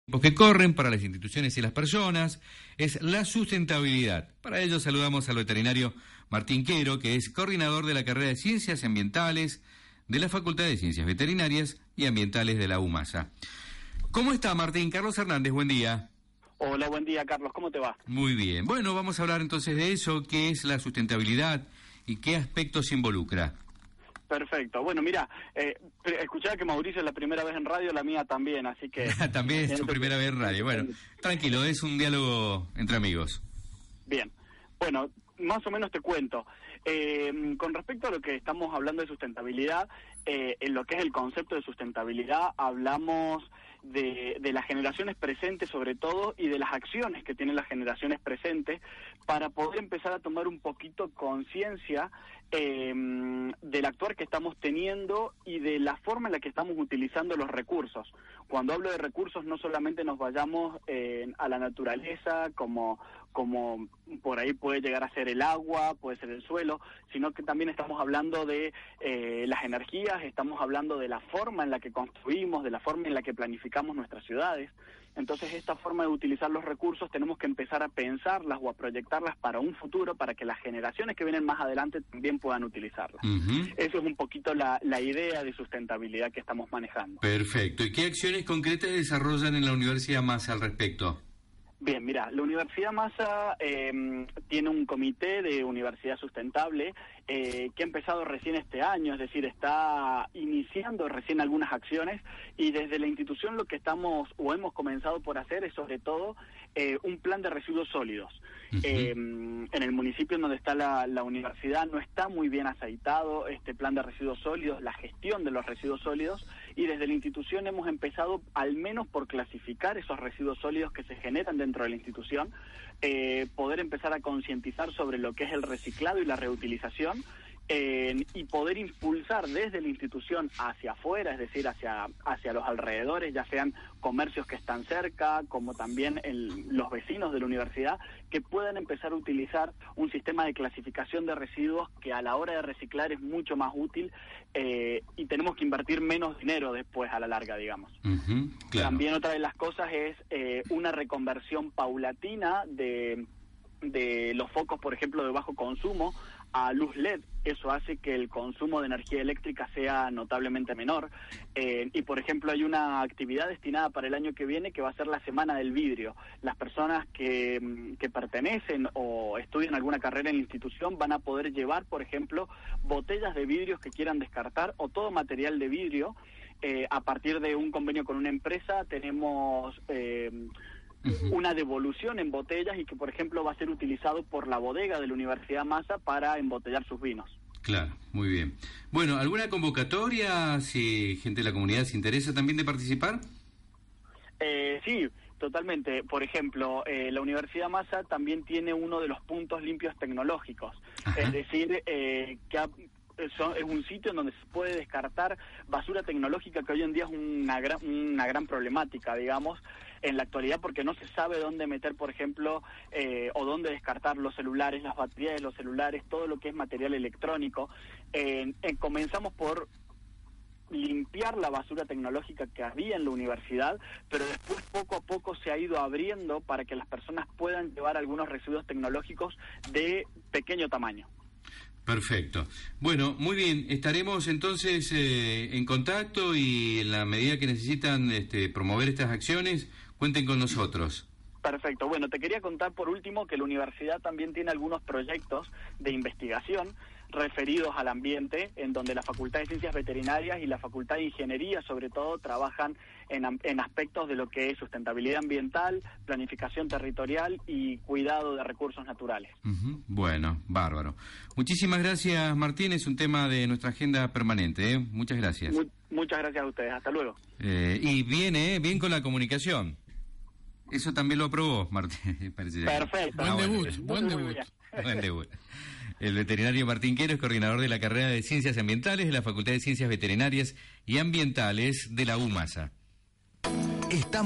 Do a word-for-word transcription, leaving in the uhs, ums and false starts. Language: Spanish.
que corren para las instituciones y las personas, es la sustentabilidad. Para ello saludamos al veterinario Martín Quero, que es coordinador de la carrera de Ciencias Ambientales de la Facultad de Ciencias Veterinarias y Ambientales de la UMASA. ¿Cómo está, Martín? Carlos Hernández, buen día. Hola, buen día, Carlos. ¿Cómo te va? Muy bien. Bueno, vamos a hablar entonces de eso, qué es la sustentabilidad y qué aspectos involucra. Perfecto. Bueno, mira, eh, escuchaba que Mauricio es la primera vez en radio, la mía también, así que... También es su primera vez en radio. Bueno, tranquilo, es un diálogo entre amigos. Bien. Bueno, más o menos te cuento. Eh, con respecto a lo que estamos hablando de sustentabilidad, eh, en lo que es el concepto de sustentabilidad, hablamos de, de las generaciones presentes sobre todo y de las acciones que tienen las generaciones presentes para poder empezar a tomar un poquito conciencia eh, del actuar que estamos teniendo y de la forma en la que estamos utilizando los recursos. Cuando hablo de recursos no solamente nos vayamos eh, a la naturaleza como, como por ahí puede llegar a ser el agua, puede ser el suelo, sino que también estamos hablando de eh, las energías, estamos hablando de la forma en la que construimos, de la forma en la que planificamos nuestras ciudades. Entonces, esta forma de utilizar los recursos tenemos que empezar a pensarlas o a proyectarlas para un futuro, para que las generaciones que vienen más adelante también puedan utilizarlas. Uh-huh. Eso es un poquito la, la idea de sustentabilidad que estamos manejando. Perfecto. ¿Y qué acciones concretas desarrollan en la Universidad MASA al respecto? Bien, mira, la Universidad MASA eh, tiene un comité de universidad sustentable eh, que ha empezado recién este año, es decir, está iniciando recién algunas acciones y desde la institución lo que estamos o hemos comenzado por hacer es sobre todo eh, un plan de residuos sólidos. Uh-huh. Eh, en el municipio en donde está la, la universidad no está muy bien aceitado este plan de residuos sólidos, la gestión de los residuos sólidos, y desde la institución hemos empezado al menos por clasificar esos residuos sólidos que se generan dentro de la institución, eh, poder empezar a concientizar sobre lo que es el reciclado y la reutilización, eh, y poder impulsar desde la institución hacia afuera, es decir, hacia, hacia los alrededores, ya sean comercios que están cerca, como también el, los vecinos de la universidad, que puedan empezar a utilizar un sistema de clasificación de residuos que a la hora de reciclar es mucho más útil, eh, y tenemos que invertir menos dinero después a la larga, digamos. Uh-huh, claro. También otra de las cosas es eh, una reconversión paulatina de, de los focos, por ejemplo, de bajo consumo a luz L E D. Eso hace que el consumo de energía eléctrica sea notablemente menor. Eh, y, por ejemplo, hay una actividad destinada para el año que viene que va a ser la Semana del Vidrio. Las personas que, que pertenecen o estudian alguna carrera en la institución van a poder llevar, por ejemplo, botellas de vidrios que quieran descartar o todo material de vidrio. Eh, a partir de un convenio con una empresa tenemos... Eh, una devolución en botellas y que, por ejemplo, va a ser utilizado por la bodega de la Universidad MASA para embotellar sus vinos. Claro, muy bien. Bueno, ¿alguna convocatoria, si gente de la comunidad se interesa también de participar? Eh, sí, totalmente. Por ejemplo, eh, la Universidad MASA también tiene uno de los puntos limpios tecnológicos. Ajá. Es decir, eh, que ha... Eso es un sitio en donde se puede descartar basura tecnológica que hoy en día es una gran, una gran problemática, digamos, en la actualidad, porque no se sabe dónde meter, por ejemplo, eh, o dónde descartar los celulares, las baterías de los celulares, todo lo que es material electrónico. Eh, eh, comenzamos por limpiar la basura tecnológica que había en la universidad, pero después poco a poco se ha ido abriendo para que las personas puedan llevar algunos residuos tecnológicos de pequeño tamaño. Perfecto. Bueno, muy bien. Estaremos entonces eh, en contacto y en la medida que necesitan este, promover estas acciones, cuenten con nosotros. Perfecto. Bueno, te quería contar por último que la universidad también tiene algunos proyectos de investigación referidos al ambiente, en donde la Facultad de Ciencias Veterinarias y la Facultad de Ingeniería, sobre todo, trabajan en, en aspectos de lo que es sustentabilidad ambiental, planificación territorial y cuidado de recursos naturales. Uh-huh. Bueno, bárbaro. Muchísimas gracias, Martín. Es un tema de nuestra agenda permanente, ¿eh? Muchas gracias. Muy, muchas gracias a ustedes. Hasta luego. Eh, y bien, ¿eh? Bien con la comunicación. Eso también lo aprobó, Martín. Perfecto. Buen no, debut, bueno, buen debut. Buen debut. El veterinario Martín Quero es coordinador de la carrera de Ciencias Ambientales de la Facultad de Ciencias Veterinarias y Ambientales de la UMASA. Estamos